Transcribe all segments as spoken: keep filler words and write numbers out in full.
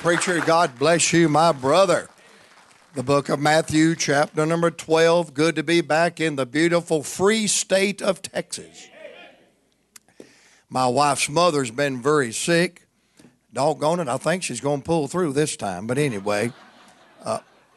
preacher. God bless you, my brother. The book of Matthew, chapter number twelve. Good to be back in the beautiful free state of Texas. My wife's mother's been very sick. Doggone it, I think she's going to pull through this time. But anyway, uh,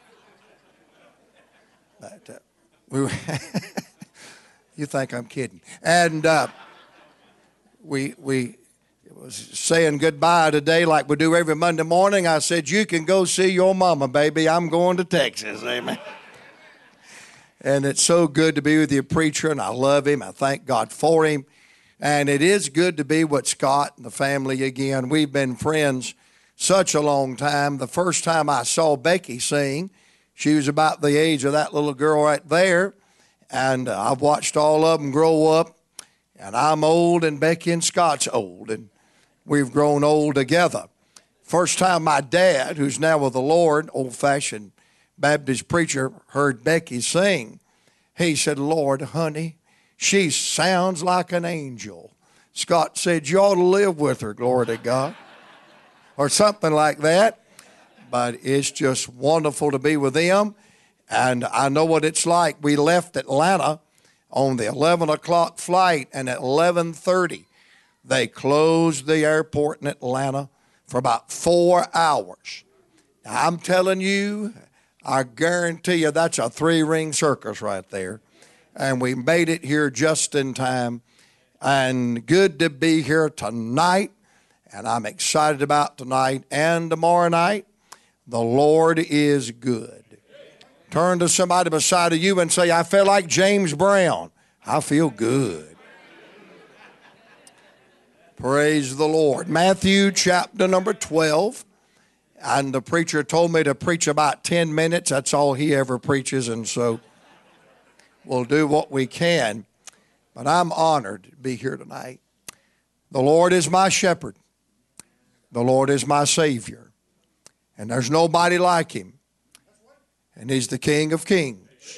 but, uh, we were you think I'm kidding. And uh, we we was saying goodbye today like we do every Monday morning. I said, you can go see your mama, baby. I'm going to Texas. Amen. And it's so good to be with you, preacher, and I love him. I thank God for him. And it is good to be with Scott and the family again. We've been friends such a long time. The first time I saw Becky sing, she was about the age of that little girl right there. And uh, I've watched all of them grow up. And I'm old, and Becky and Scott's old. And we've grown old together. First time my dad, who's now with the Lord, old-fashioned Baptist preacher, heard Becky sing, he said, Lord, honey, she sounds like an angel. Scott said, you ought to live with her, glory to God. Or something like that. But it's just wonderful to be with them. And I know what it's like. We left Atlanta on the eleven o'clock flight, and at eleven thirty, they closed the airport in Atlanta for about four hours. Now, I'm telling you, I guarantee you that's a three-ring circus right there. And we made it here just in time. And good to be here tonight. And I'm excited about tonight and tomorrow night. The Lord is good. Turn to somebody beside of you and say, I feel like James Brown. I feel good. Praise the Lord. Matthew chapter number twelve. And the preacher told me to preach about ten minutes. That's all he ever preaches. And so we'll do what we can. But I'm honored to be here tonight. The Lord is my shepherd. The Lord is my Savior. And there's nobody like him. And he's the King of kings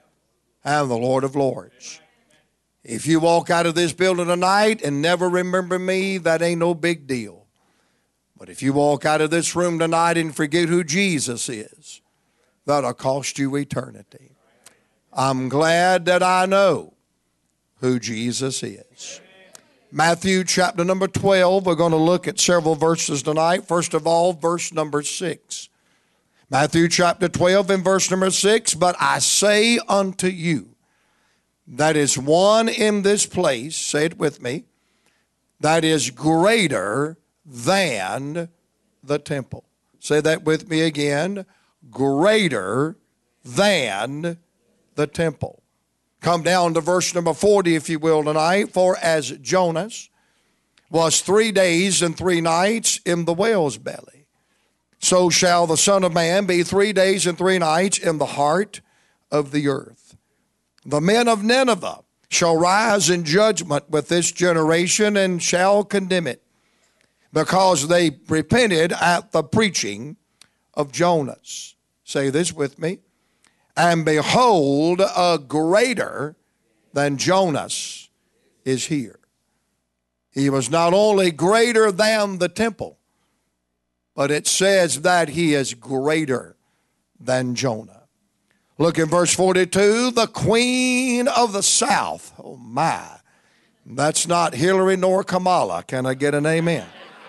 and the Lord of lords. If you walk out of this building tonight and never remember me, that ain't no big deal. But if you walk out of this room tonight and forget who Jesus is, that'll cost you eternity. I'm glad that I know who Jesus is. Matthew chapter number twelve, we're going to look at several verses tonight. First of all, verse number six. Matthew chapter twelve and verse number six, but I say unto you, that is one in this place, say it with me, that is greater than the temple. Say that with me again, greater than the temple. Come down to verse number forty, if you will, tonight. For as Jonas was three days and three nights in the whale's belly, so shall the Son of Man be three days and three nights in the heart of the earth. The men of Nineveh shall rise in judgment with this generation and shall condemn it, because they repented at the preaching of Jonas. Say this with me. And behold, a greater than Jonas is here. He was not only greater than the temple, but it says that he is greater than Jonah. Look in verse forty-two, the queen of the south. Oh my, that's not Hillary nor Kamala. Can I get an amen?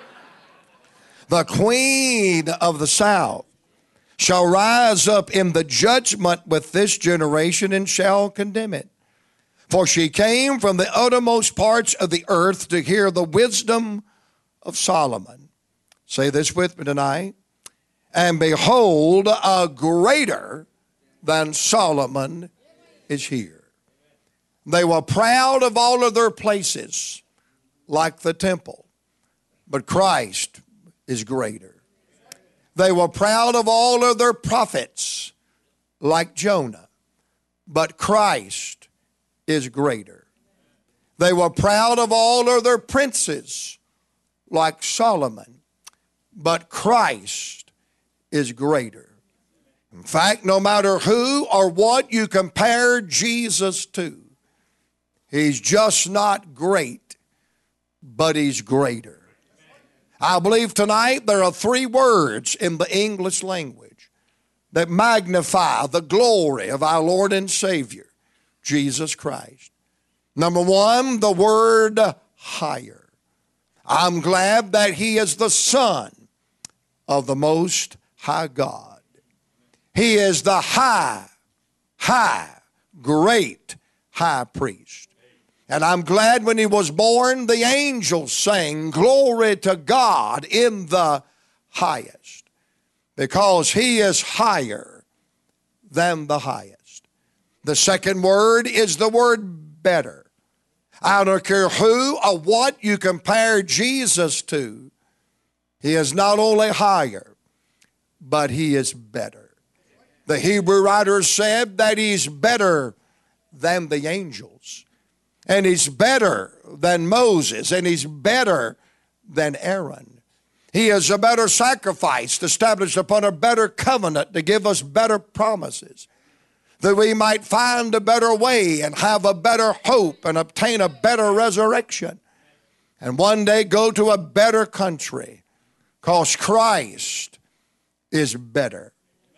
The queen of the south shall rise up in the judgment with this generation and shall condemn it. For she came from the uttermost parts of the earth to hear the wisdom of Solomon. Say this with me tonight. And behold, a greater than Solomon is here. They were proud of all of their places, like the temple, but Christ is greater. They were proud of all of their prophets, like Jonah, but Christ is greater. They were proud of all of their princes, like Solomon, but Christ is greater. In fact, no matter who or what you compare Jesus to, he's just not great, but he's greater. I believe tonight there are three words in the English language that magnify the glory of our Lord and Savior, Jesus Christ. Number one, the word higher. I'm glad that he is the Son of the Most High God. He is the high, high, great high priest. And I'm glad when he was born, the angels sang, "Glory to God in the highest," because he is higher than the highest. The second word is the word better. I don't care who or what you compare Jesus to, he is not only higher, but he is better. The Hebrew writer said that he's better than the angels, and he's better than Moses, and he's better than Aaron. He is a better sacrifice established upon a better covenant to give us better promises, that we might find a better way and have a better hope and obtain a better resurrection and one day go to a better country, because Christ is better.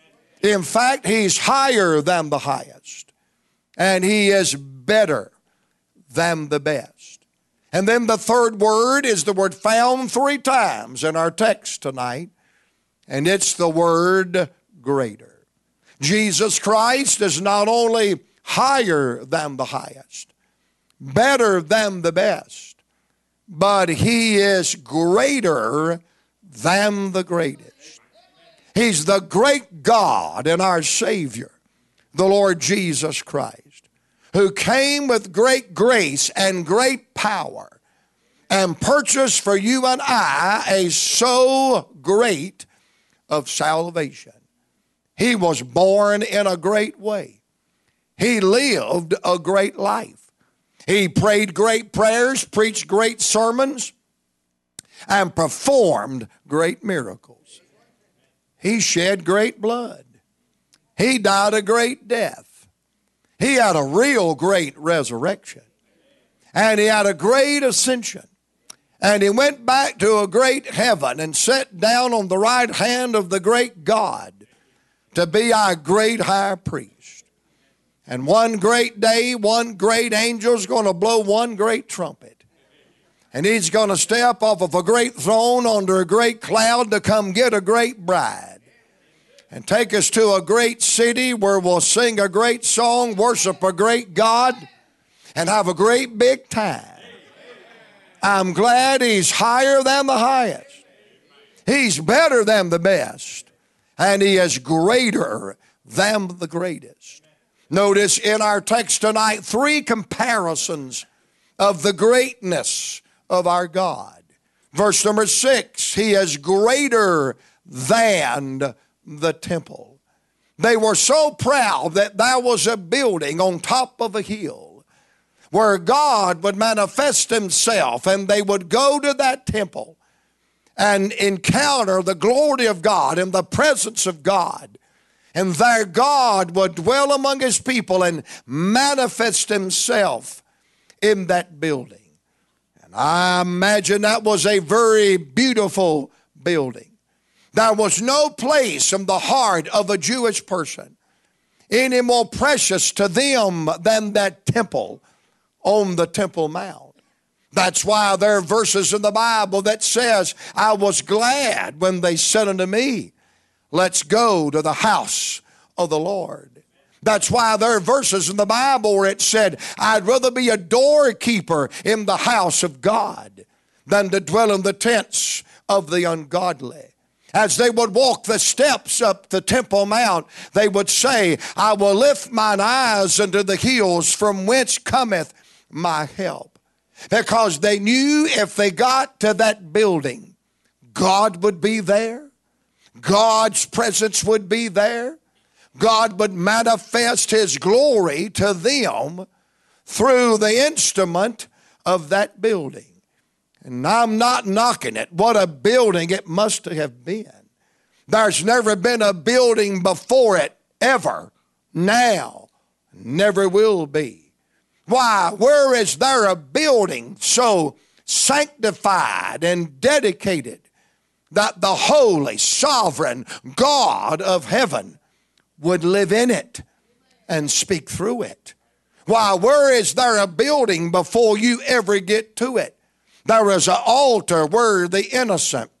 In fact, he's higher than the highest, and he is better than the best. And then the third word is the word found three times in our text tonight, and it's the word greater. Jesus Christ is not only higher than the highest, better than the best, but he is greater than the greatest. He's the great God and our Savior, the Lord Jesus Christ, who came with great grace and great power and purchased for you and I a so great of salvation. He was born in a great way. He lived a great life. He prayed great prayers, preached great sermons, and performed great miracles. He shed great blood. He died a great death. He had a real great resurrection. And he had a great ascension. And he went back to a great heaven and sat down on the right hand of the great God to be our great high priest. And one great day, one great angel is going to blow one great trumpet. And he's going to step off of a great throne under a great cloud to come get a great bride and take us to a great city where we'll sing a great song, worship a great God, and have a great big time. I'm glad he's higher than the highest. He's better than the best. And he is greater than the greatest. Notice in our text tonight three comparisons of the greatness of our God. Verse number six, he is greater than the temple. They were so proud that there was a building on top of a hill where God would manifest himself, and they would go to that temple and encounter the glory of God and the presence of God. And there God would dwell among his people and manifest himself in that building. And I imagine that was a very beautiful building. There was no place in the heart of a Jewish person any more precious to them than that temple on the Temple Mount. That's why there are verses in the Bible that says, I was glad when they said unto me, let's go to the house of the Lord. That's why there are verses in the Bible where it said, I'd rather be a doorkeeper in the house of God than to dwell in the tents of the ungodly. As they would walk the steps up the Temple Mount, they would say, I will lift mine eyes unto the hills from whence cometh my help. Because they knew if they got to that building, God would be there. God's presence would be there. God would manifest his glory to them through the instrument of that building. And I'm not knocking it. What a building it must have been. There's never been a building before it, ever, now, never will be. Why? Where is there a building so sanctified and dedicated that the holy, sovereign God of heaven would live in it and speak through it. Why, where is there a building before you ever get to it? There is an altar where the innocent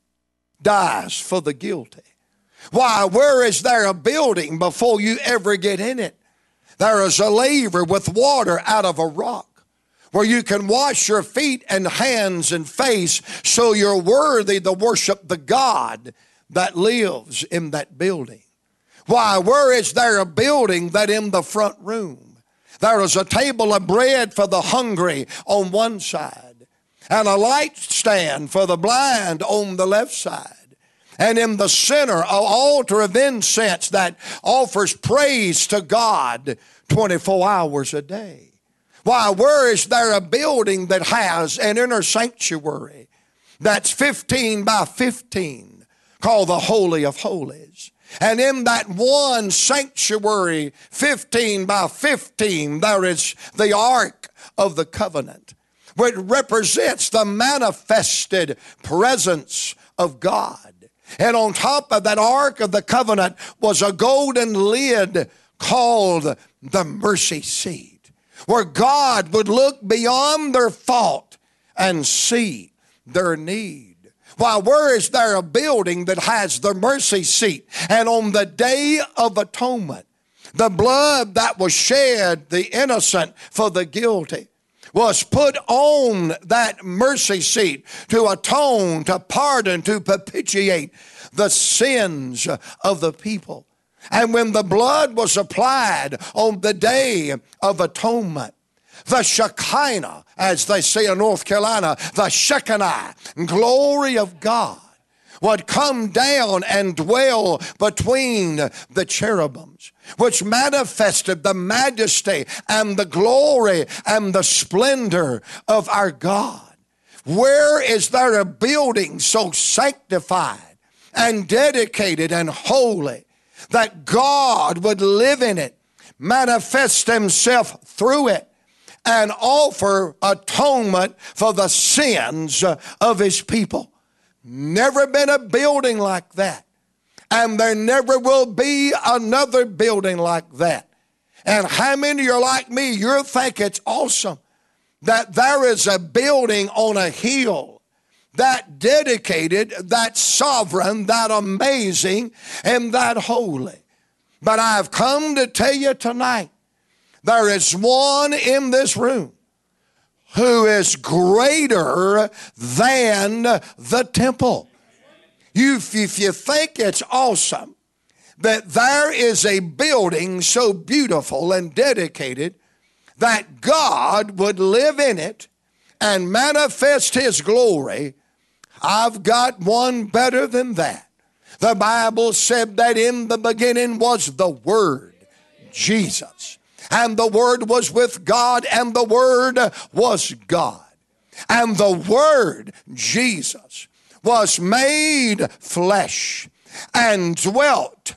dies for the guilty. Why, where is there a building before you ever get in it? There is a laver with water out of a rock where you can wash your feet and hands and face so you're worthy to worship the God that lives in that building. Why, where is there a building that in the front room there is a table of bread for the hungry on one side and a light stand for the blind on the left side? And in the center, an altar of incense that offers praise to God twenty-four hours a day. Why, where is there a building that has an inner sanctuary that's fifteen by fifteen called the Holy of Holies? And in that one sanctuary, fifteen by fifteen, there is the Ark of the Covenant, which represents the manifested presence of God. And on top of that Ark of the Covenant was a golden lid called the mercy seat, where God would look beyond their fault and see their need. Why, where is there a building that has the mercy seat? And on the Day of Atonement, the blood that was shed, the innocent for the guilty, was put on that mercy seat to atone, to pardon, to propitiate the sins of the people. And when the blood was applied on the Day of Atonement, the Shekinah, as they say in North Carolina, the Shekinah, glory of God, would come down and dwell between the cherubims, which manifested the majesty and the glory and the splendor of our God. Where is there a building so sanctified and dedicated and holy that God would live in it, manifest himself through it, and offer atonement for the sins of his people? Never been a building like that. And there never will be another building like that. And how many are like me? You think it's awesome that there is a building on a hill that dedicated, that sovereign, that amazing, and that holy. But I've come to tell you tonight, there is one in this room who is greater than the temple. You, if you think it's awesome that there is a building so beautiful and dedicated that God would live in it and manifest his glory, I've got one better than that. The Bible said that in the beginning was the Word, Jesus. And the Word was with God, and the Word was God. And the Word, Jesus, was made flesh and dwelt,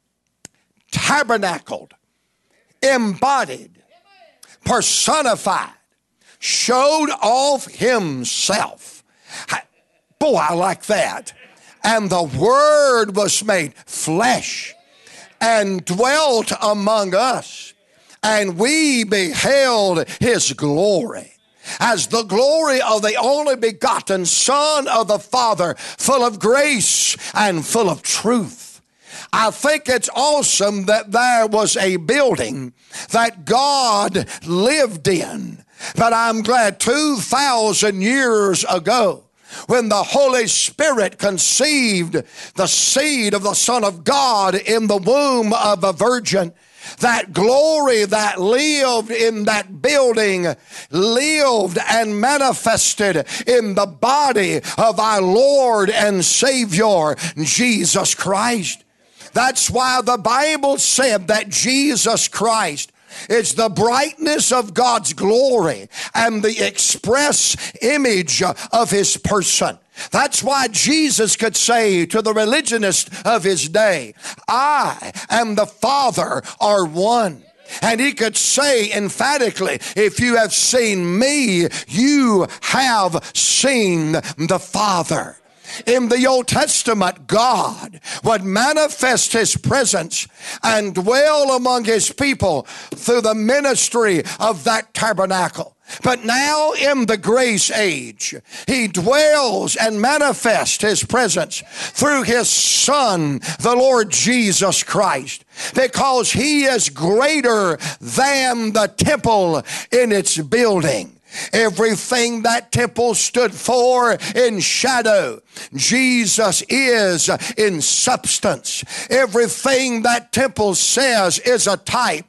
tabernacled, embodied, personified, showed off himself. Boy, I like that. And the Word was made flesh and dwelt among us. And we beheld his glory as the glory of the only begotten Son of the Father, full of grace and full of truth. I think it's awesome that there was a building that God lived in. But I'm glad two thousand years ago, when the Holy Spirit conceived the seed of the Son of God in the womb of a virgin, that glory that lived in that building lived and manifested in the body of our Lord and Savior, Jesus Christ. That's why the Bible said that Jesus Christ is the brightness of God's glory and the express image of his person. That's why Jesus could say to the religionists of his day, I and the Father are one. And he could say emphatically, if you have seen me, you have seen the Father. In the Old Testament, God would manifest his presence and dwell among his people through the ministry of that tabernacle. But now in the grace age, he dwells and manifests his presence through his Son, the Lord Jesus Christ, because he is greater than the temple in its building. Everything that temple stood for in shadow, Jesus is in substance. Everything that temple says is a type.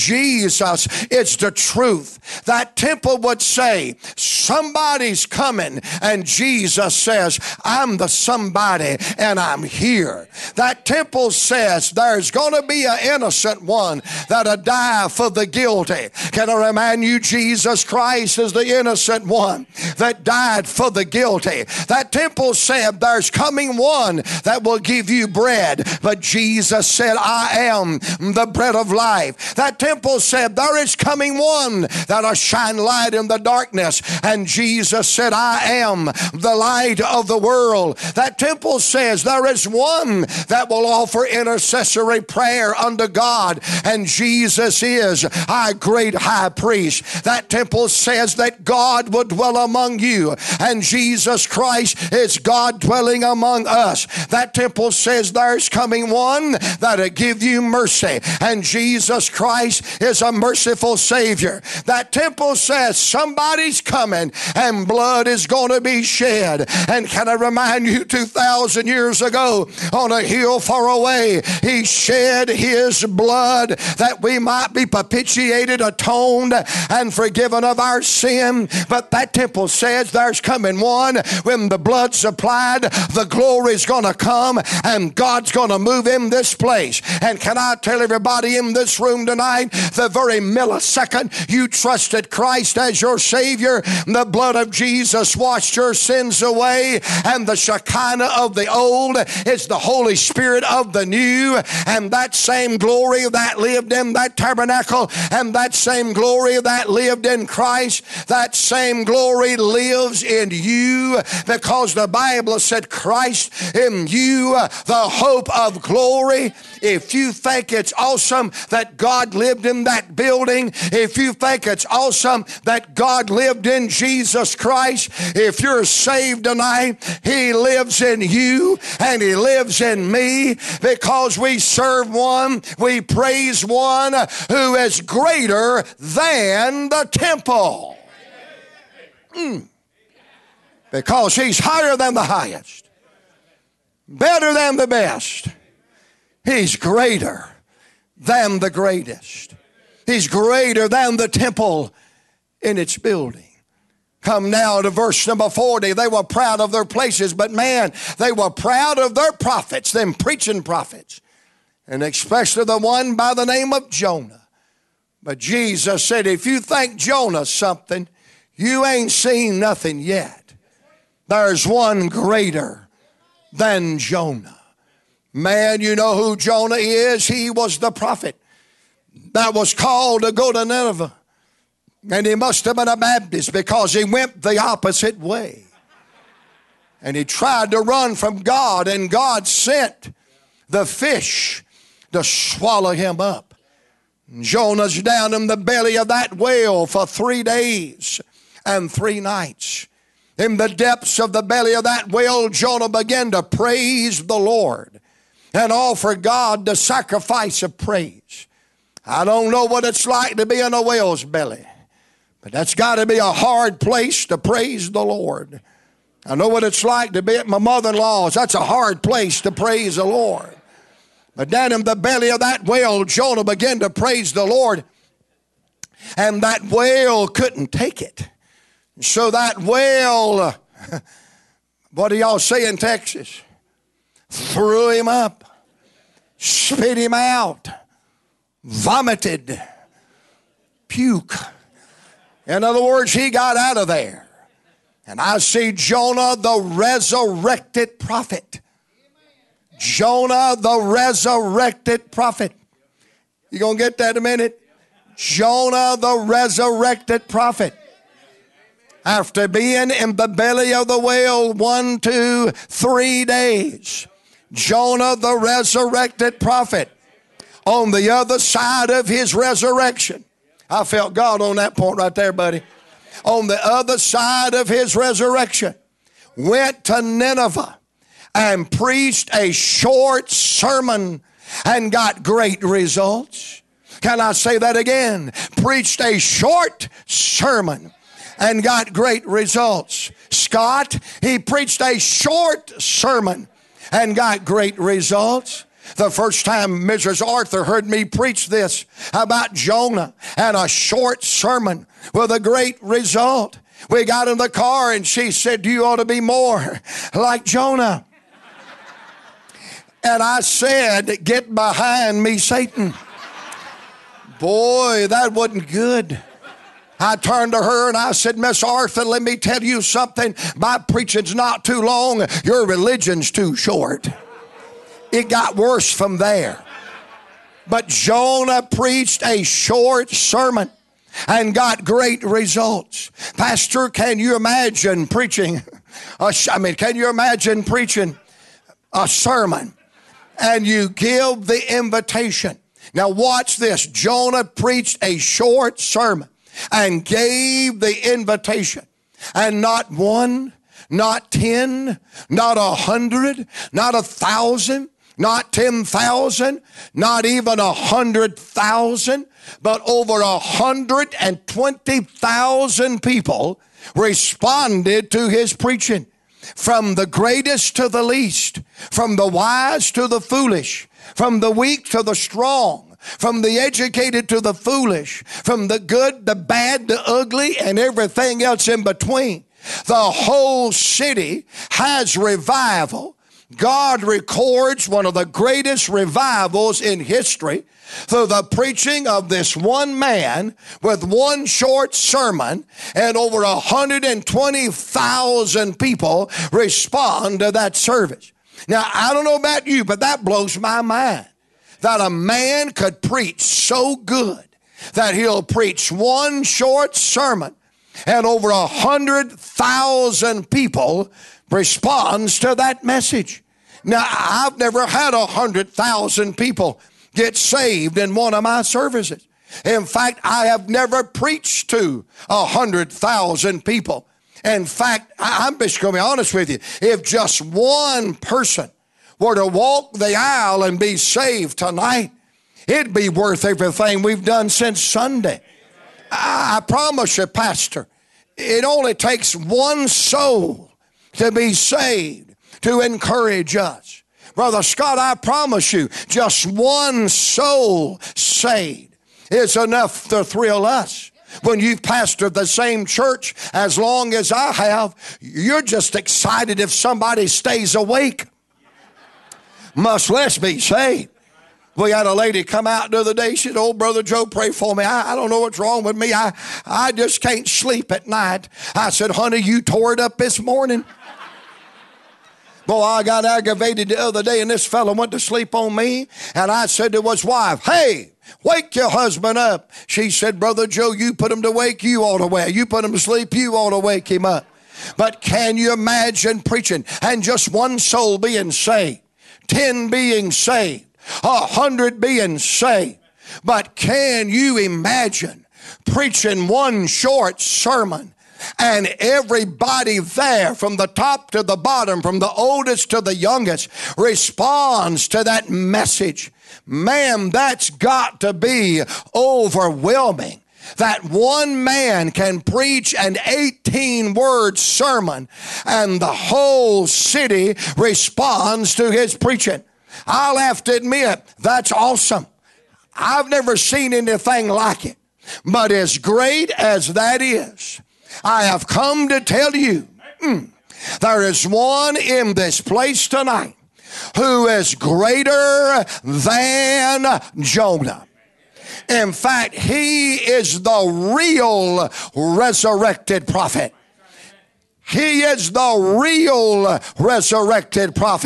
Jesus is the truth. That temple would say, somebody's coming, and Jesus says, I'm the somebody, and I'm here. That temple says there's going to be an innocent one that'll die for the guilty. Can I remind you, Jesus Christ is the innocent one that died for the guilty. That temple said there's coming one that will give you bread, but Jesus said, I am the bread of life. That temple said there is coming one that'll shine light in the darkness, and Jesus said, I am the light of the world. That temple says there is one that will offer intercessory prayer unto God, and Jesus is our great high priest. That temple says that God will dwell among you, and Jesus Christ is God dwelling among us. That temple says there's coming one that'll give you mercy, and Jesus Christ is a merciful Savior. That temple says somebody's coming and blood is going to be shed. And can I remind you, two thousand years ago on a hill far away, he shed his blood that we might be propitiated, atoned, and forgiven of our sin. But that temple says there's coming one when the blood's applied, the glory's going to come, and God's going to move in this place. And can I tell everybody in this room tonight, the very millisecond you trusted Christ as your Savior, the blood of Jesus washed your sins away, and the Shekinah of the old is the Holy Spirit of the new, and that same glory that lived in that tabernacle, and that same glory that lived in Christ, that same glory lives in you, because the Bible said Christ in you, the hope of glory. If you think it's awesome that God lived in that building, if you think it's awesome that God lived in Jesus Christ, if you're saved tonight, he lives in you and he lives in me, because we serve one, we praise one who is greater than the temple. Mm. Because he's higher than the highest, better than the best. He's greater than the greatest. He's greater than the temple in its building. Come now to verse number forty. They were proud of their places, but man, they were proud of their prophets, them preaching prophets, and especially the one by the name of Jonah. But Jesus said, if you think Jonah's something, you ain't seen nothing yet. There's one greater than Jonah. Man, you know who Jonah is? He was the prophet that was called to go to Nineveh. And he must have been a Baptist, because he went the opposite way. And he tried to run from God, and God sent the fish to swallow him up. Jonah's down in the belly of that whale for three days and three nights. In the depths of the belly of that whale, Jonah began to praise the Lord and offer God the sacrifice of praise. I don't know what it's like to be in a whale's belly, but that's got to be a hard place to praise the Lord. I know what it's like to be at my mother-in-law's. That's a hard place to praise the Lord. But down in the belly of that whale, Jonah began to praise the Lord, and that whale couldn't take it. So that whale, what do y'all say in Texas? Threw him up, spit him out, vomited, puke. In other words, he got out of there. And I see Jonah, the resurrected prophet. Jonah, the resurrected prophet. You gonna get that in a minute? Jonah, the resurrected prophet. After being in the belly of the whale one, two, three days, Jonah, the resurrected prophet, on the other side of his resurrection. I felt God on that point right there, buddy. On the other side of his resurrection, went to Nineveh and preached a short sermon and got great results. Can I say that again? Preached a short sermon and got great results. Scott, he preached a short sermon and got great results. The first time Missus Arthur heard me preach this about Jonah and a short sermon with a great result, we got in the car and she said, "You ought to be more like Jonah." And I said, "Get behind me, Satan." Boy, that wasn't good. I turned to her and I said, "Miss Arthur, let me tell you something. My preaching's not too long. Your religion's too short." It got worse from there. But Jonah preached a short sermon and got great results. Pastor, can you imagine preaching? A, I mean, can you imagine preaching a sermon and you give the invitation? Now watch this. Jonah preached a short sermon and gave the invitation. And not one, not ten, not a hundred, not a thousand, not ten thousand, not even a hundred thousand, but over a hundred and twenty thousand people responded to his preaching. From the greatest to the least, from the wise to the foolish, from the weak to the strong, from the educated to the foolish, from the good, the bad, the ugly, and everything else in between. The whole city has revival. God records one of the greatest revivals in history through the preaching of this one man with one short sermon, and over one hundred twenty thousand people respond to that service. Now, I don't know about you, but that blows my mind that a man could preach so good that he'll preach one short sermon and over one hundred thousand people responds to that message. Now, I've never had one hundred thousand people get saved in one of my services. In fact, I have never preached to one hundred thousand people. In fact, I'm just going to be honest with you. If just one person were to walk the aisle and be saved tonight, it'd be worth everything we've done since Sunday. I, I promise you, Pastor, it only takes one soul to be saved to encourage us. Brother Scott, I promise you, just one soul saved is enough to thrill us. When you've pastored the same church as long as I have, you're just excited if somebody stays awake, much less be saved. We had a lady come out the other day. She said, "Oh, Brother Joe, pray for me. I, I don't know what's wrong with me. I, I just can't sleep at night." I said, "Honey, you tore it up this morning." Boy, I got aggravated the other day, and this fellow went to sleep on me, and I said to his wife, "Hey, wake your husband up." She said, "Brother Joe, you put him to wake, you ought to wake. You put him to sleep, you ought to wake him up." But can you imagine preaching and just one soul being saved, ten being saved, a hundred being saved? But can you imagine preaching one short sermon and everybody there from the top to the bottom, from the oldest to the youngest, responds to that message? Man, that's got to be overwhelming. That one man can preach an eighteen word sermon and the whole city responds to his preaching. I'll have to admit, that's awesome. I've never seen anything like it. But as great as that is, I have come to tell you, mm, there is one in this place tonight who is greater than Jonah. In fact, he is the real resurrected prophet. He is the real resurrected prophet.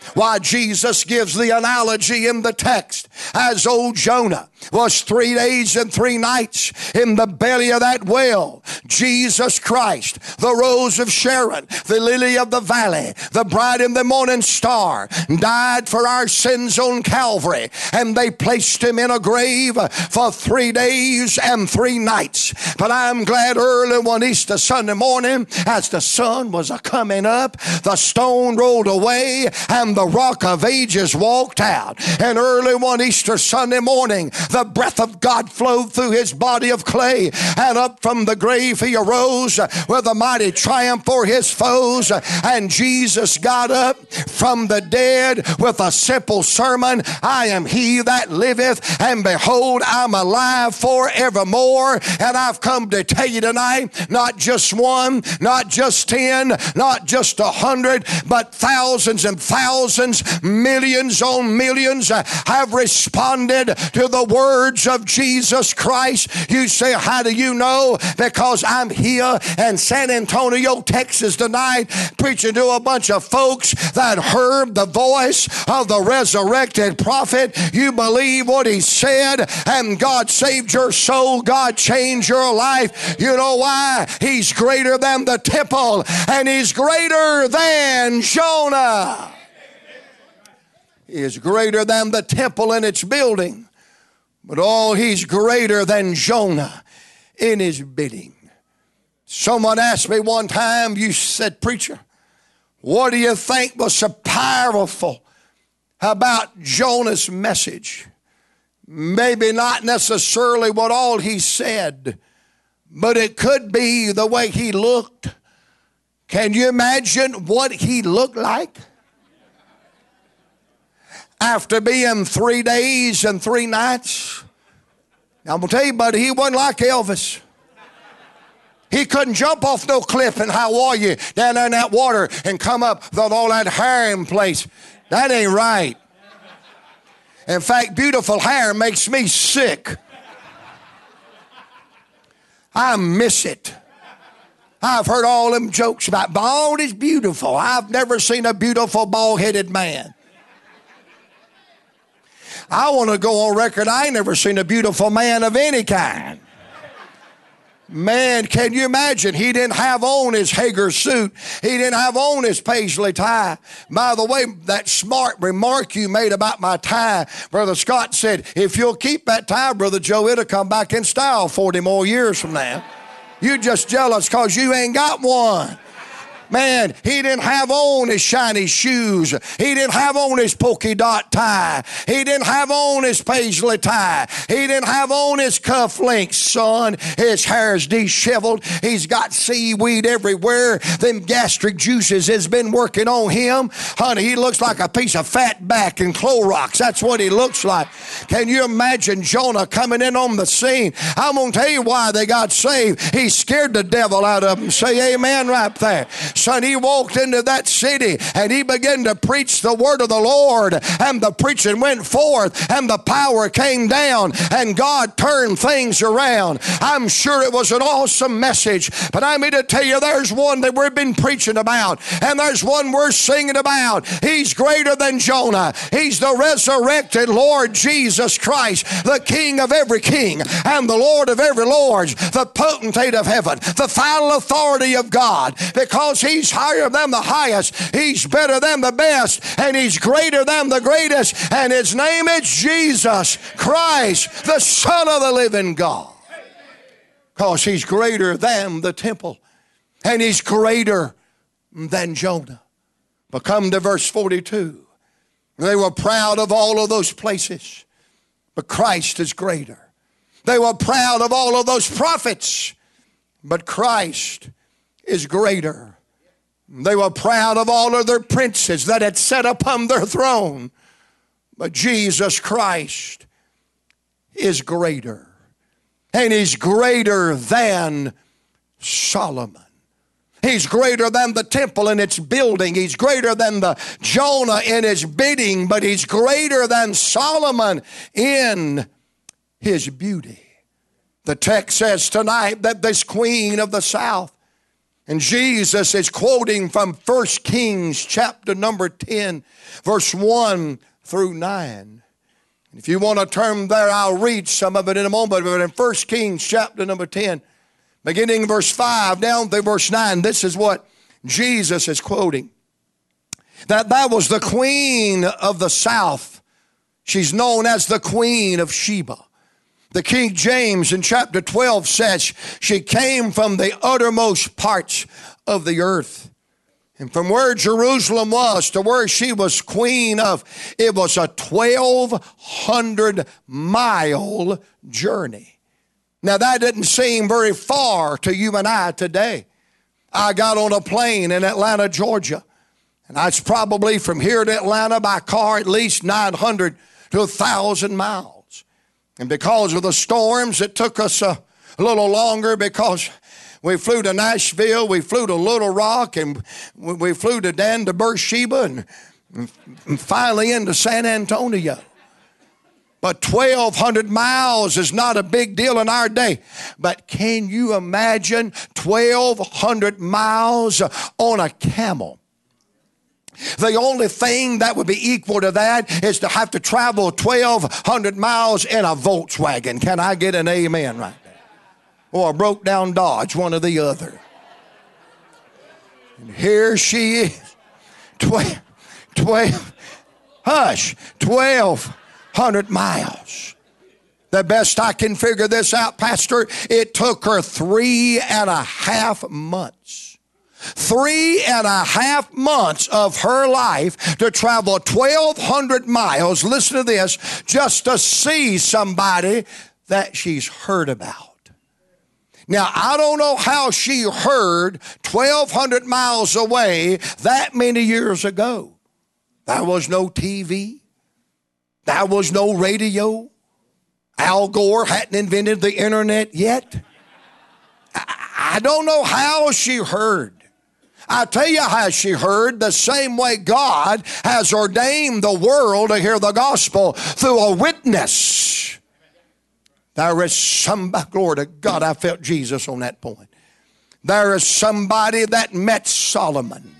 Why, Jesus gives the analogy in the text as old Jonah was three days and three nights in the belly of that whale. Jesus Christ, the rose of Sharon, the lily of the valley, the bright and the morning star, died for our sins on Calvary, and they placed him in a grave for three days and three nights. But I'm glad early one Easter Sunday morning, as the sun was a coming up, the stone rolled away and the rock of ages walked out. And early one Easter Sunday morning, the breath of God flowed through his body of clay, and up from the grave he arose with a mighty triumph for his foes. And Jesus got up from the dead with a simple sermon: I am he that liveth, and behold, I'm alive forevermore. And I've come to tell you tonight, not just one, not just ten, not just a hundred, but thousands and thousands, millions on millions have responded to the words of Jesus Christ. You say, how do you know? Because I'm here in San Antonio, Texas tonight, preaching to a bunch of folks that heard the voice of the resurrected prophet. You believe what he said, and God saved your soul. God changed your life. You know why? He's greater than the temple, and he's greater than Jonah. He is greater than the temple and its building. But oh, he's greater than Jonah in his bidding. Someone asked me one time, you said, preacher, what do you think was so powerful about Jonah's message? Maybe not necessarily what all he said, but it could be the way he looked. Can you imagine what he looked like? After being three days and three nights. Now, I'm going to tell you, buddy, he wasn't like Elvis. He couldn't jump off no cliff in Hawaii down there in that water and come up with all that hair in place. That ain't right. In fact, beautiful hair makes me sick. I miss it. I've heard all them jokes about bald is beautiful. I've never seen a beautiful bald-headed man. I want to go on record, I ain't never seen a beautiful man of any kind. Man, can you imagine? He didn't have on his Hager suit. He didn't have on his paisley tie. By the way, that smart remark you made about my tie, Brother Scott said, if you'll keep that tie, Brother Joe, it'll come back in style forty more years from now. You're just jealous because you ain't got one. Man, he didn't have on his shiny shoes. He didn't have on his polka dot tie. He didn't have on his paisley tie. He didn't have on his cufflinks, son. His hair's disheveled. He's got seaweed everywhere. Them gastric juices has been working on him. Honey, he looks like a piece of fat back in Clorox. That's what he looks like. Can you imagine Jonah coming in on the scene? I'm going to tell you why they got saved. He scared the devil out of them. Say amen right there. Son, he walked into that city and he began to preach the word of the Lord, and the preaching went forth and the power came down and God turned things around. I'm sure it was an awesome message, but I'm here to tell you there's one that we've been preaching about, and there's one we're singing about. He's greater than Jonah. He's the resurrected Lord Jesus Christ, the King of every king and the Lord of every lord, the potentate of heaven, the final authority of God, because he's higher than the highest, he's better than the best, and he's greater than the greatest, and his name is Jesus Christ, the Son of the living God. Because he's greater than the temple, and he's greater than Jonah. But come to verse forty-two. They were proud of all of those places, but Christ is greater. They were proud of all of those prophets, but Christ is greater. They were proud of all of their princes that had sat upon their throne, but Jesus Christ is greater. And he's greater than Solomon. He's greater than the temple in its building. He's greater than the Jonah in his bidding, but he's greater than Solomon in his beauty. The text says tonight that this queen of the south And Jesus is quoting from First Kings chapter number ten, verse one through nine. If you want to turn there, I'll read some of it in a moment. But in First Kings chapter number ten, beginning verse five down through verse nine, this is what Jesus is quoting. That that was the queen of the south. She's known as the Queen of Sheba. The King James in chapter twelve says she came from the uttermost parts of the earth. And from where Jerusalem was to where she was queen of, it was a twelve hundred mile journey. Now that didn't seem very far to you and I today. I got on a plane in Atlanta, Georgia. And that's probably from here to Atlanta by car at least nine hundred to one thousand miles. And because of the storms, it took us a, a little longer because we flew to Nashville, we flew to Little Rock, and we, we flew to Dan to Beersheba, and, and finally into San Antonio. But twelve hundred miles is not a big deal in our day. But can you imagine twelve hundred miles on a camel? The only thing that would be equal to that is to have to travel twelve hundred miles in a Volkswagen. Can I get an amen right there? Or a broke down Dodge, one or the other. And here she is. twelve, twelve, hush, twelve hundred miles. The best I can figure this out, Pastor, it took her three and a half months. Three and a half months of her life to travel twelve hundred miles, listen to this, just to see somebody that she's heard about. Now, I don't know how she heard twelve hundred miles away that many years ago. There was no T V. There was no radio. Al Gore hadn't invented the internet yet. I, I don't know how she heard. I'll tell you how she heard, the same way God has ordained the world to hear the gospel, through a witness. There is somebody, glory to God, I felt Jesus on that point. There is somebody that met Solomon.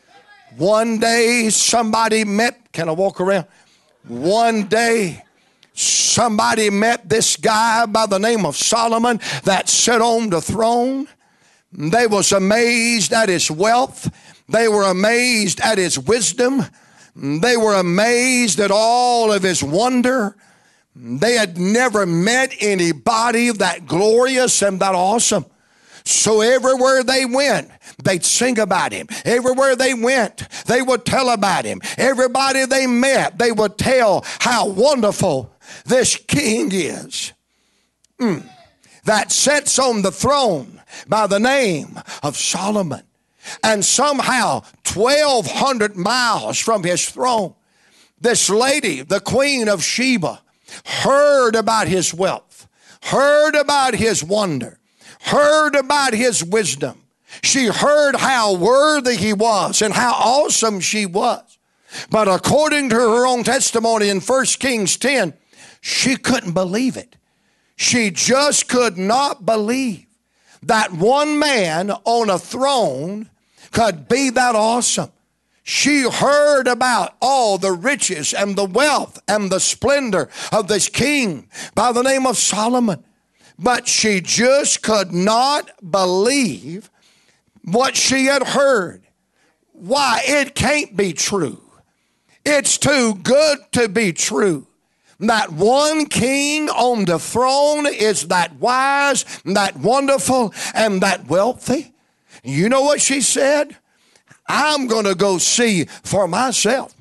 One day somebody met, can I walk around? One day somebody met this guy by the name of Solomon that sat on the throne. They was amazed at his wealth. They were amazed at his wisdom. They were amazed at all of his wonder. They had never met anybody that glorious and that awesome. So everywhere they went, they'd sing about him. Everywhere they went, they would tell about him. Everybody they met, they would tell how wonderful this king is. Mm. That sits on the throne by the name of Solomon. And somehow twelve hundred miles from his throne, this lady, the Queen of Sheba, heard about his wealth, heard about his wonder, heard about his wisdom. She heard how worthy he was and how awesome she was. But according to her own testimony in First Kings ten, she couldn't believe it. She just could not believe that one man on a throne could be that awesome. She heard about all the riches and the wealth and the splendor of this king by the name of Solomon. But she just could not believe what she had heard. Why? It can't be true. It's too good to be true. That one king on the throne is that wise, that wonderful, and that wealthy. You know what she said? I'm going to go see for myself.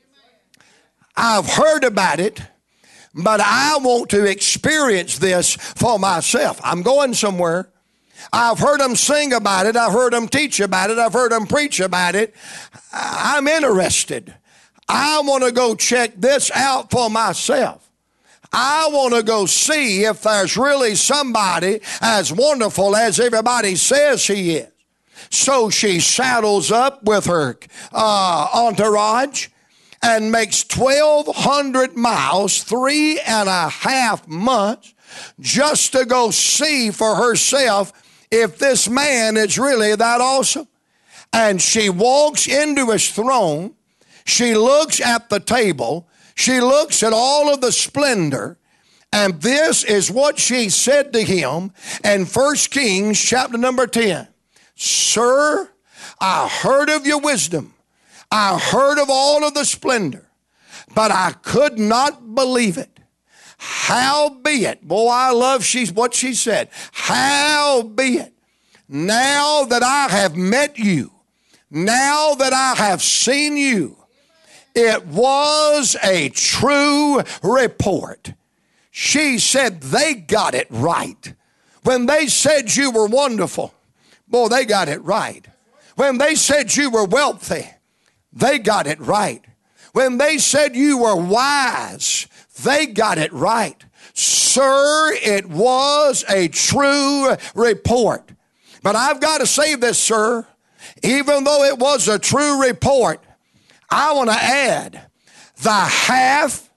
I've heard about it, but I want to experience this for myself. I'm going somewhere. I've heard them sing about it. I've heard them teach about it. I've heard them preach about it. I'm interested. I want to go check this out for myself. I want to go see if there's really somebody as wonderful as everybody says he is. So she saddles up with her uh, entourage and makes twelve hundred miles, three and a half months, just to go see for herself if this man is really that awesome. And she walks into his throne. She looks at the table. She looks at all of the splendor. And this is what she said to him in First Kings chapter number ten. Sir, I heard of your wisdom. I heard of all of the splendor, but I could not believe it. Howbeit, boy, I love she's what she said. Howbeit, now that I have met you, now that I have seen you, it was a true report. She said they got it right. When they said you were wonderful, boy, they got it right. When they said you were wealthy, they got it right. When they said you were wise, they got it right. Sir, it was a true report. But I've got to say this, sir. Even though it was a true report, I want to add the half,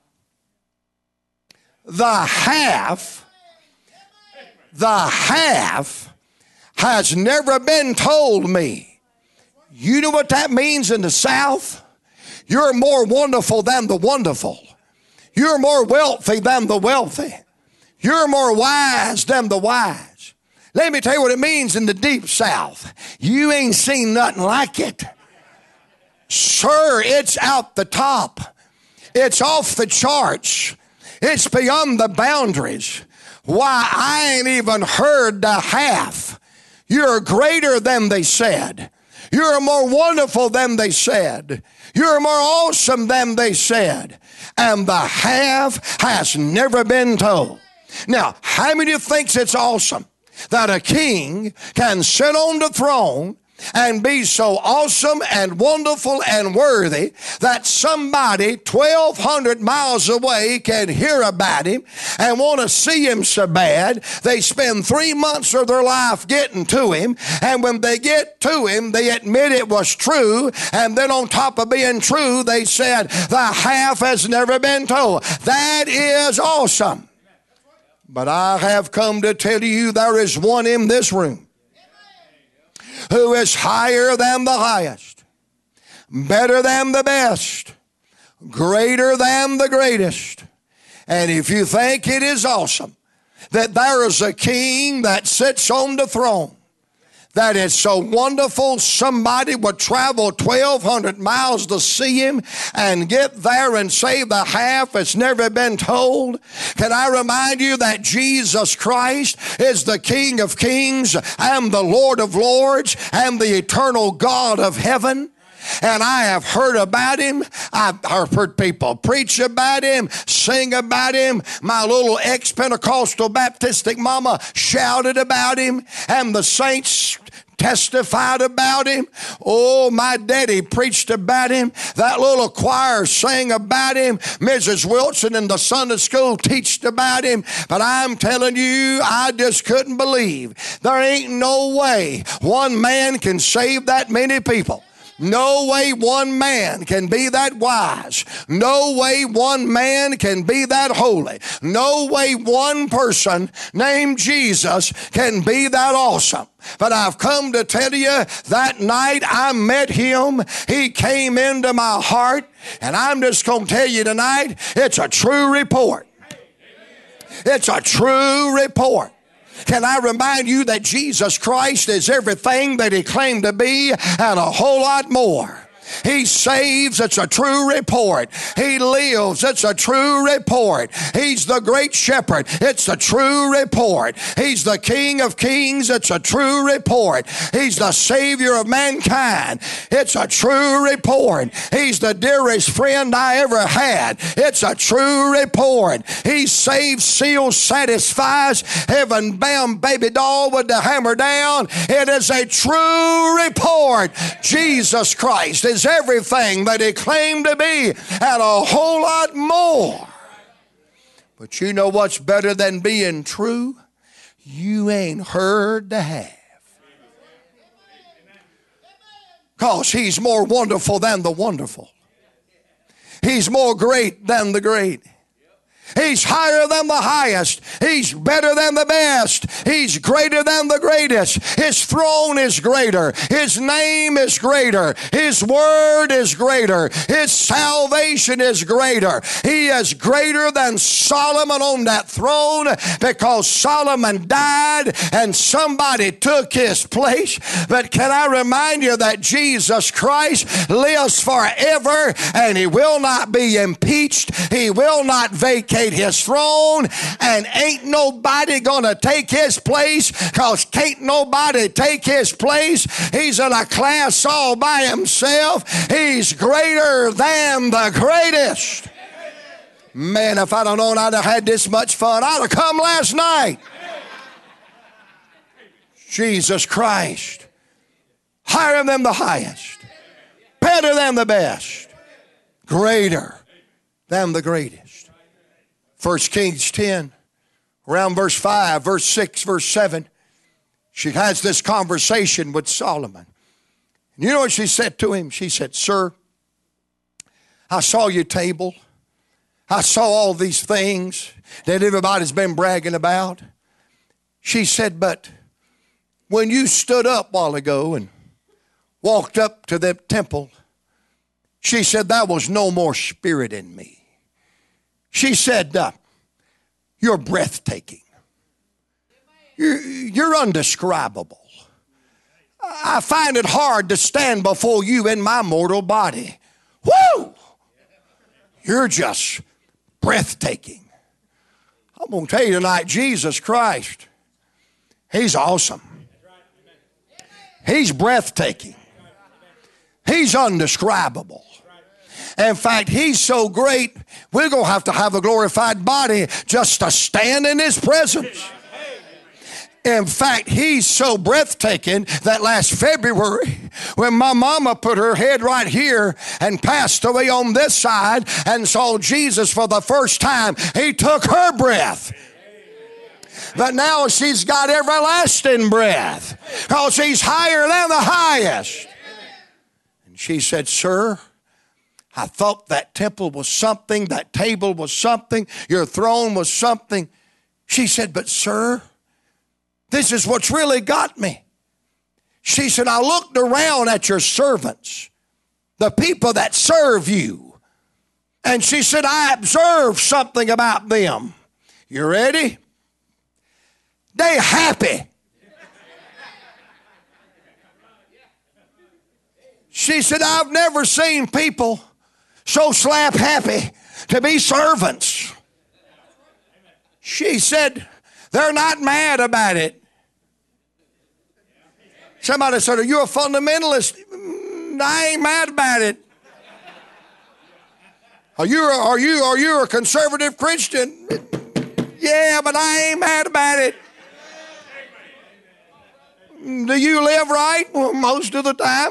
the half, the half has never been told me. You know what that means in the South? You're more wonderful than the wonderful. You're more wealthy than the wealthy. You're more wise than the wise. Let me tell you what it means in the deep South. You ain't seen nothing like it. Sir, it's out the top. It's off the charts. It's beyond the boundaries. Why, I ain't even heard the half. You're greater than they said. You're more wonderful than they said. You're more awesome than they said. And the half has never been told. Now, how many thinks it's awesome that a king can sit on the throne and be so awesome and wonderful and worthy that somebody twelve hundred miles away can hear about him and want to see him so bad they spend three months of their life getting to him, and when they get to him they admit it was true, and then on top of being true they said the half has never been told. That is awesome. But I have come to tell you there is one in this room who is higher than the highest, better than the best, greater than the greatest. And if you think it is awesome that there is a king that sits on the throne, that is so wonderful somebody would travel twelve hundred miles to see him and get there and say the half has never been told. Can I remind you that Jesus Christ is the King of Kings and the Lord of Lords and the eternal God of heaven? And I have heard about him. I've heard people preach about him, sing about him. My little ex-Pentecostal Baptistic mama shouted about him, and the saints testified about him. Oh, my daddy preached about him. That little choir sang about him. Missus Wilson in the Sunday school teached about him. But I'm telling you, I just couldn't believe. There ain't no way one man can save that many people. No way one man can be that wise. No way one man can be that holy. No way one person named Jesus can be that awesome. But I've come to tell you, that night I met him, he came into my heart, and I'm just going to tell you tonight, it's a true report. It's a true report. Can I remind you that Jesus Christ is everything that he claimed to be and a whole lot more. He saves, it's a true report. He lives, it's a true report. He's the great shepherd, it's a true report. He's the King of Kings, it's a true report. He's the Savior of mankind, it's a true report. He's the dearest friend I ever had, it's a true report. He saves, seals, satisfies, heaven-bound baby doll with the hammer down. It is a true report. Jesus Christ is everything that he claimed to be and a whole lot more. But you know what's better than being true? You ain't heard the half. Because he's more wonderful than the wonderful. He's more great than the great. He's higher than the highest. He's better than the best. He's greater than the greatest. His throne is greater. His name is greater. His word is greater. His salvation is greater. He is greater than Solomon on that throne, because Solomon died and somebody took his place. But can I remind you that Jesus Christ lives forever, and he will not be impeached. He will not vacate his throne, and ain't nobody gonna take his place, because can't nobody take his place. He's in a class all by himself. He's greater than the greatest. Man, if I'd have known I'd have had this much fun, I'd have come last night. Jesus Christ, higher than the highest, better than the best, greater than the greatest. First Kings ten, around verse five, verse six, verse seven, she has this conversation with Solomon. And you know what she said to him? She said, "Sir, I saw your table. I saw all these things that everybody's been bragging about." She said, "But when you stood up a while ago and walked up to the temple," she said, "there was no more spirit in me." She said, uh, "You're breathtaking. You're, you're undescribable. I find it hard to stand before you in my mortal body. Woo! You're just breathtaking." I'm going to tell you tonight, Jesus Christ, he's awesome. He's breathtaking. He's undescribable. In fact, he's so great, we're going to have to have a glorified body just to stand in his presence. In fact, he's so breathtaking that last February, when my mama put her head right here and passed away on this side and saw Jesus for the first time, he took her breath. But now she's got everlasting breath, because he's higher than the highest. And she said, "Sir, I thought that temple was something, that table was something, your throne was something." She said, "But sir, this is what's really got me." She said, "I looked around at your servants, the people that serve you." And she said, "I observed something about them." You ready? They happy. She said, "I've never seen people so slap happy to be servants." She said, "They're not mad about it." Somebody said, "Are you a fundamentalist?" "I ain't mad about it." Are you, are you, are you a conservative Christian? "Yeah, but I ain't mad about it." "Do you live right?" "Well, most of the time.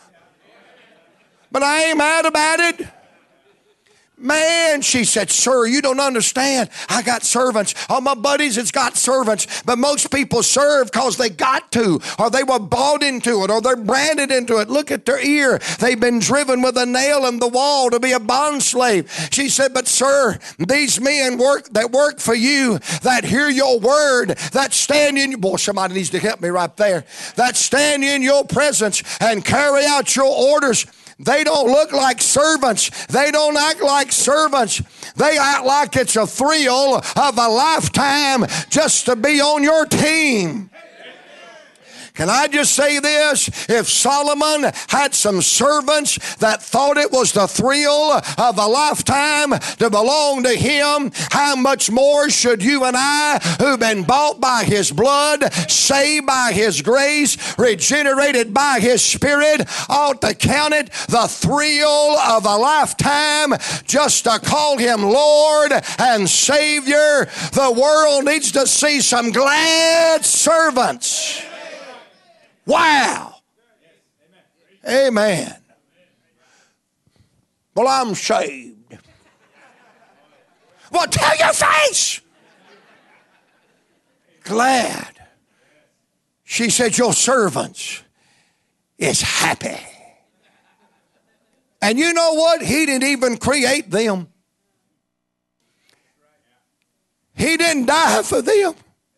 But I ain't mad about it." Man, she said, "Sir, you don't understand. I got servants. All my buddies has got servants. But most people serve because they got to, or they were bought into it, or they're branded into it. Look at their ear. They've been driven with a nail in the wall to be a bond slave." She said, "But sir, these men work that work for you, that hear your word, that stand in, boy, somebody needs to help me right there, that stand in your presence and carry out your orders. They don't look like servants. They don't act like servants. They act like it's a thrill of a lifetime just to be on your team." Can I just say this? If Solomon had some servants that thought it was the thrill of a lifetime to belong to him, how much more should you and I, who've been bought by his blood, saved by his grace, regenerated by his spirit, ought to count it the thrill of a lifetime just to call him Lord and Savior? The world needs to see some glad servants. Wow. Amen. "Well, I'm saved." "Well, tell your face." Glad. She said, "Your servants is happy." And you know what? He didn't even create them. He didn't die for them.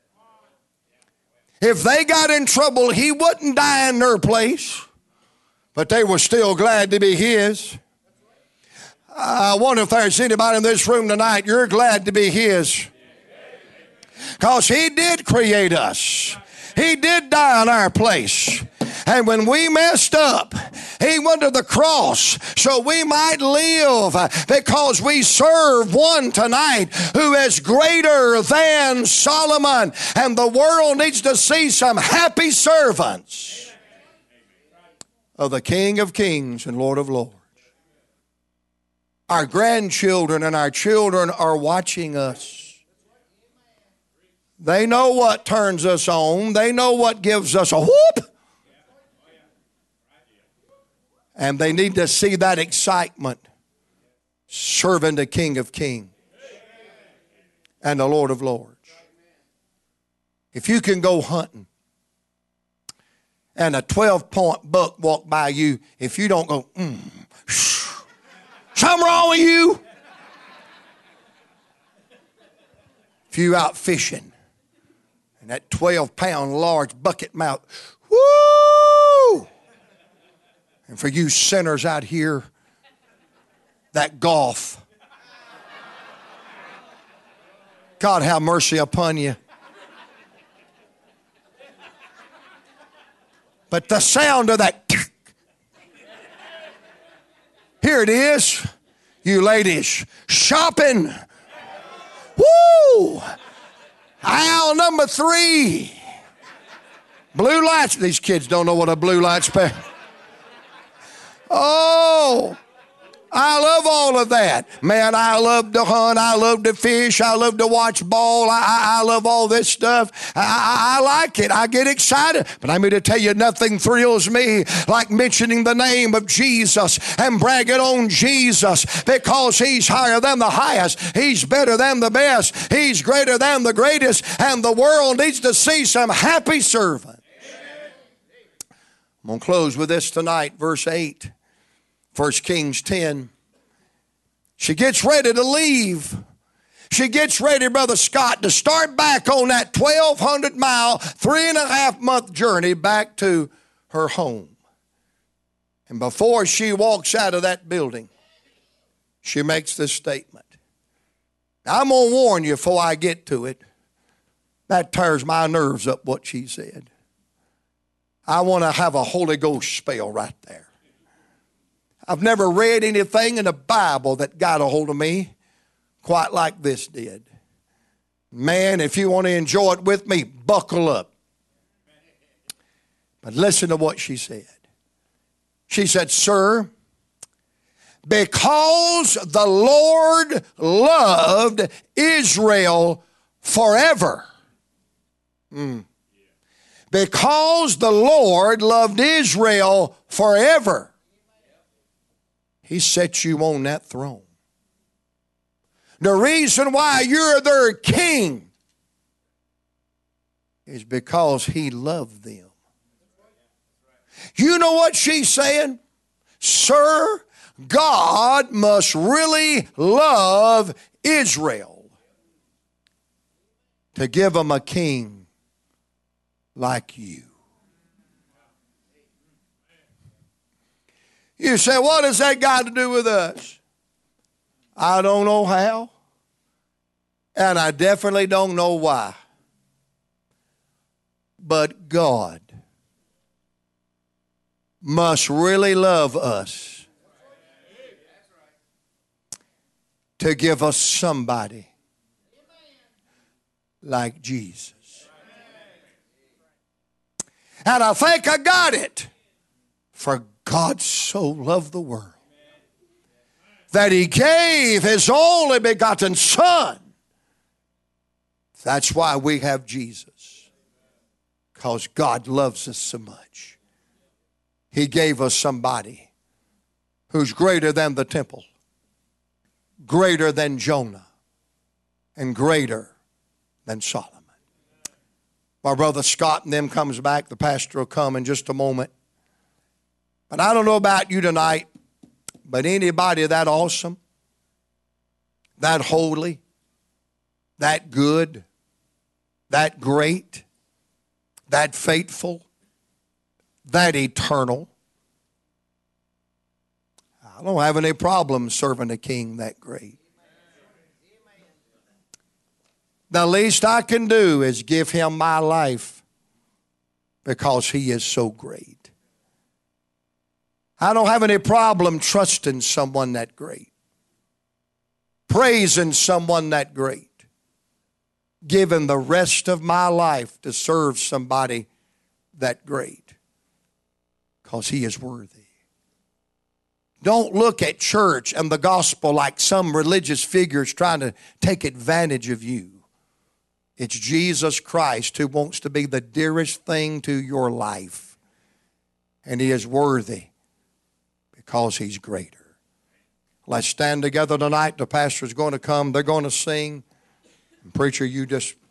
If they got in trouble, he wouldn't die in their place. But they were still glad to be his. I wonder if there's anybody in this room tonight, you're glad to be his. Because he did create us. He did die in our place. And when we messed up, he went to the cross so we might live, because we serve one tonight who is greater than Solomon. And the world needs to see some happy servants of the King of Kings and Lord of Lords. Our grandchildren and our children are watching us. They know what turns us on. They know what gives us a whoop. And they need to see that excitement serving the King of Kings and the Lord of Lords. If you can go hunting and a twelve-point buck walk by you, if you don't go, mm, shh, something wrong with you. If you out fishing and that twelve-pound large bucket mouth, woo! And for you sinners out here, that golf. God have mercy upon you. But the sound of that, here it is, you ladies, shopping. Woo! Aisle number three. Blue lights. These kids don't know what a blue light's spell. Oh, I love all of that. Man, I love to hunt. I love to fish. I love to watch ball. I, I, I love all this stuff. I, I, I like it. I get excited. But I'm here to tell you, nothing thrills me like mentioning the name of Jesus and bragging on Jesus, because he's higher than the highest. He's better than the best. He's greater than the greatest. And the world needs to see some happy servants. I'm going to close with this tonight, verse eight. First Kings ten. She gets ready to leave. She gets ready, Brother Scott, to start back on that twelve hundred mile, three and a half month journey back to her home. And before she walks out of that building, she makes this statement. Now, I'm going to warn you before I get to it. That tears my nerves up, what she said. I want to have a Holy Ghost spell right there. I've never read anything in the Bible that got a hold of me quite like this did. Man, if you want to enjoy it with me, buckle up. But listen to what she said. She said, "Sir, because the Lord loved Israel forever." Mm. Because the Lord loved Israel forever, he set you on that throne. The reason why you're their king is because he loved them. You know what she's saying? Sir, God must really love Israel to give them a king like you. You say, what has that got to do with us? I don't know how, and I definitely don't know why. But God must really love us to give us somebody like Jesus. And I think I got it. For God so loved the world that he gave his only begotten Son. That's why we have Jesus. Because God loves us so much. He gave us somebody who's greater than the temple, greater than Jonah, and greater than Solomon. My brother Scott and them comes back. The pastor will come in just a moment. But I don't know about you tonight, but anybody that awesome, that holy, that good, that great, that faithful, that eternal. I don't have any problem serving a king that great. The least I can do is give him my life because he is so great. I don't have any problem trusting someone that great, praising someone that great, giving the rest of my life to serve somebody that great because he is worthy. Don't look at church and the gospel like some religious figures trying to take advantage of you. It's Jesus Christ who wants to be the dearest thing to your life. And he is worthy because he's greater. Let's stand together tonight. The pastor's going to come. They're going to sing. And preacher, you just